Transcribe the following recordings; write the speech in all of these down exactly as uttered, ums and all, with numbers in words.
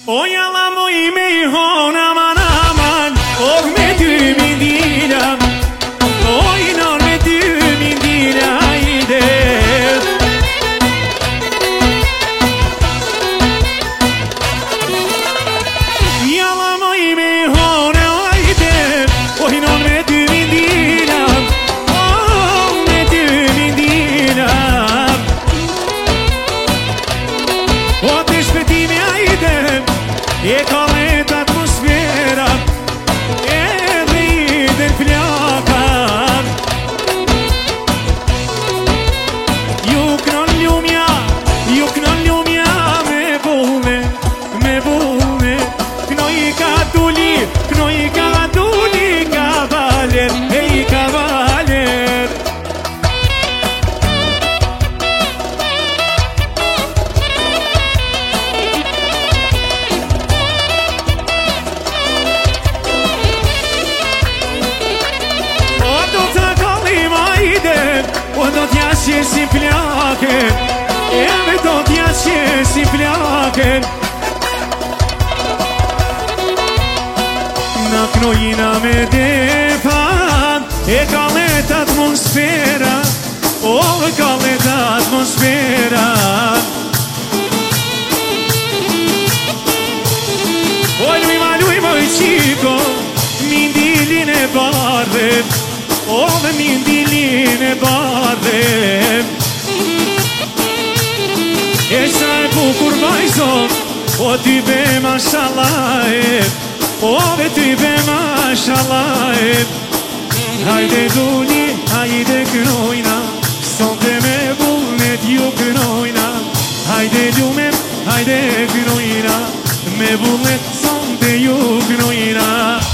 O yalan o imi hon aman aman Oh medümin dilam O inan medümin dilayde Yalan o imi hon ayde O inan medümin dilam Oh medümin dilam O ateş petimi ayde E kalet atmosfera E riden plakar Yuknon ljumja, yuknon ljumja Me bolne, me bolne Knoj katuli, knoj katuli Kavaler, ej kavaler O do t'ja qesin plaken E do t'ja qesin plaken Na knojina me defan E kalet atmosfera O kalet atmosfera Oj lujma lujma qiko Mindilin e bardhet O dhe mindilin e bardhem E sa e bukur vajzon O ty be mashallah O dhe ty be mashallah Hajde duni, hajde knojna Sonte me vullnet ju knojna Hajde ljumem, hajde knojna Me vullnet sonte ju knojna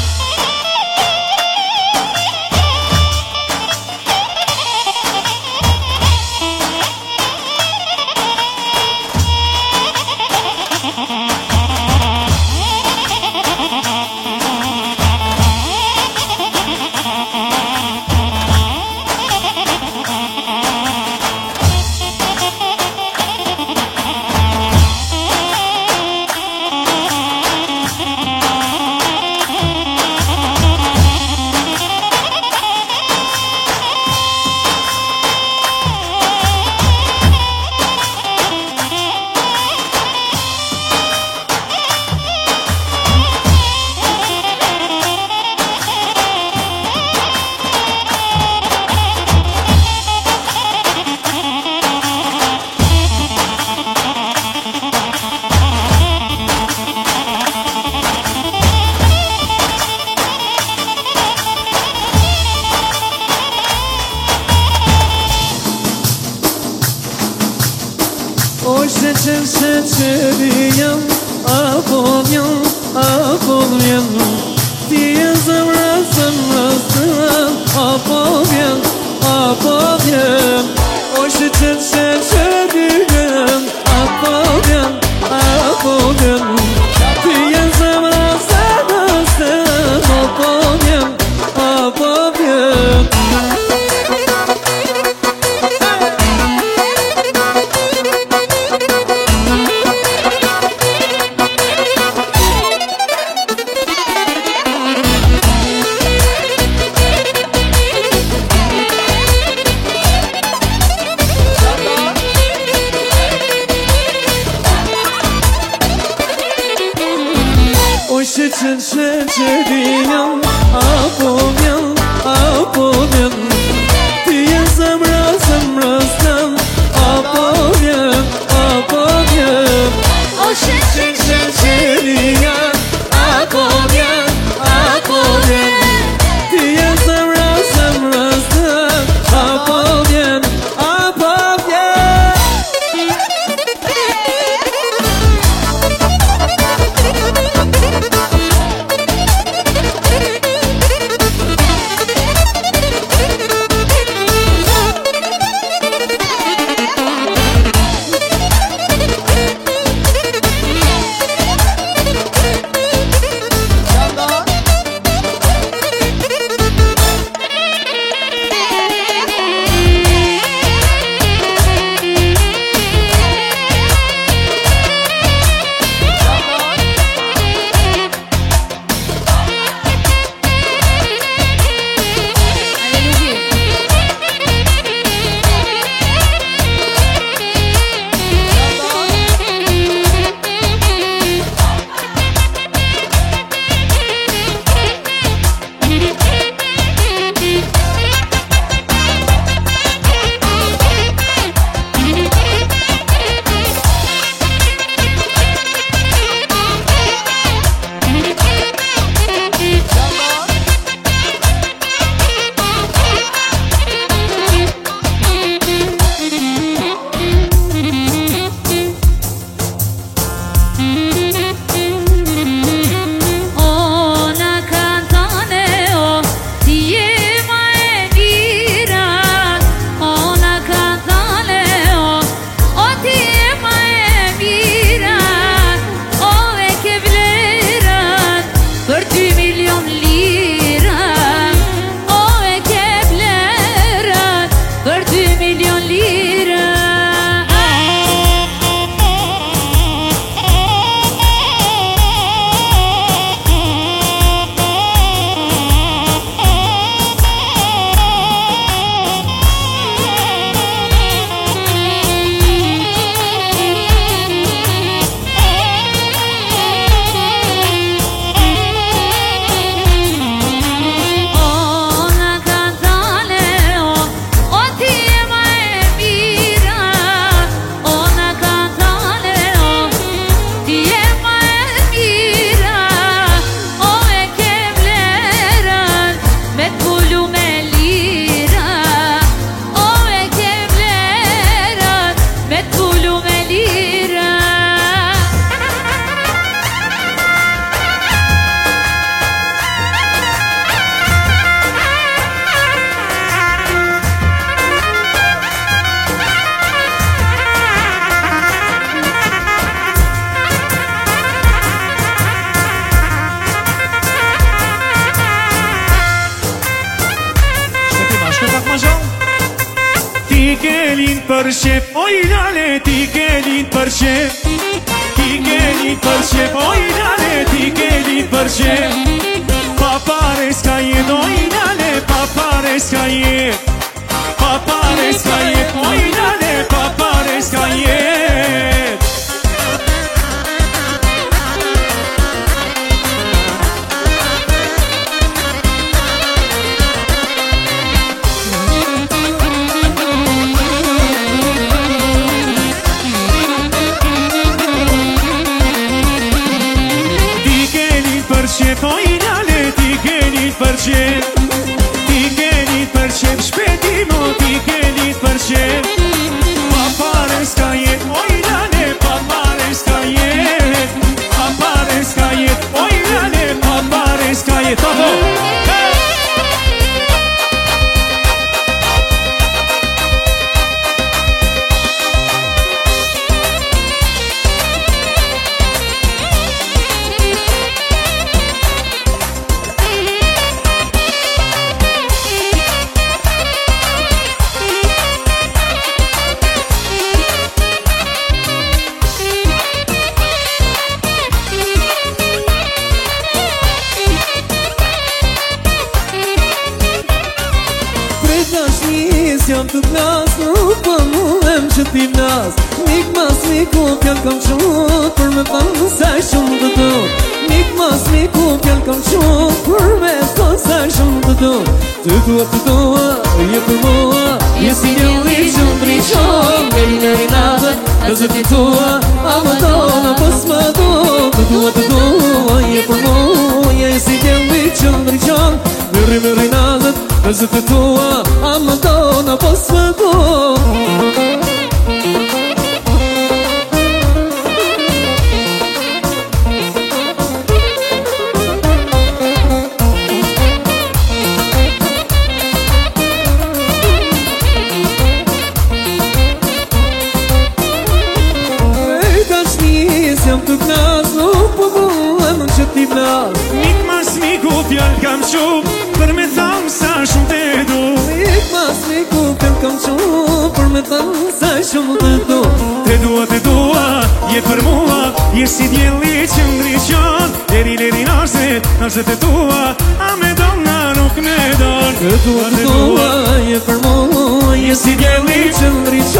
Oşe çeşe çeviyem Apolyam, apolyam Diye zemra zemrasın Apolyam, apolyam Oşe çeşe çeviyem Apolyam, apolyam Diye zemra zemrasın Apolyam, apolyam Oşe çeşe çeviyem Apolyam, apolyam Diye zemra zemrasın Apolyam, apolyam Oşe çeşe çeviyem Apolyam, apolyam Diye zemra zemrasın Apolyam, apolyam për shqip, oj lale ti ke lind për shqip, ti ke lind për shqip, oj lale ti ke lind për shqip. Pa pare s'ka jet, oj lale, pa pare s'ka jet, pa pare s'ka jet, oj lale, pa pare s'ka jet. Oj lale ti ke lind për shqip, ti ke lind për shqip, shpeti mo ti ke lind për shqip. Pa pare s'ka jet, oj lale, pa pare s'ka jet, pa pare s'ka jet, oj lale, pa pare s'ka jet. Apo! Jam të klas, nuk po mullem që ti vlas. Mik mas miku pjall kam qut, për me thanë saj shumë të du. Mik mas miku pjall kam qut, për me thanë saj shumë të du. Të dua të dua, je për mua, je si djeli që më ndryqon. Veri në rinatët, në zëti tua, a më dona pas më du. Të dua të dua, je për mua, je si djeli që më ndryqon. Veri në rinatët, në zëti tua, a më dona pas më du. Jam të knas, nuk po duhem që ti vlas. Mik mas miku pjall kam qut, për me thamë sa shumë të du. Mik mas miku pjall kam qut, për me thamë sa shumë të du. Te dua, te dua, je për mua, je si djeli që ndryqon. Leri, leri nashtet, nashtet e tua, a me dona nuk me don. Te dua, te dua, je për mua, je si djeli që ndryqon.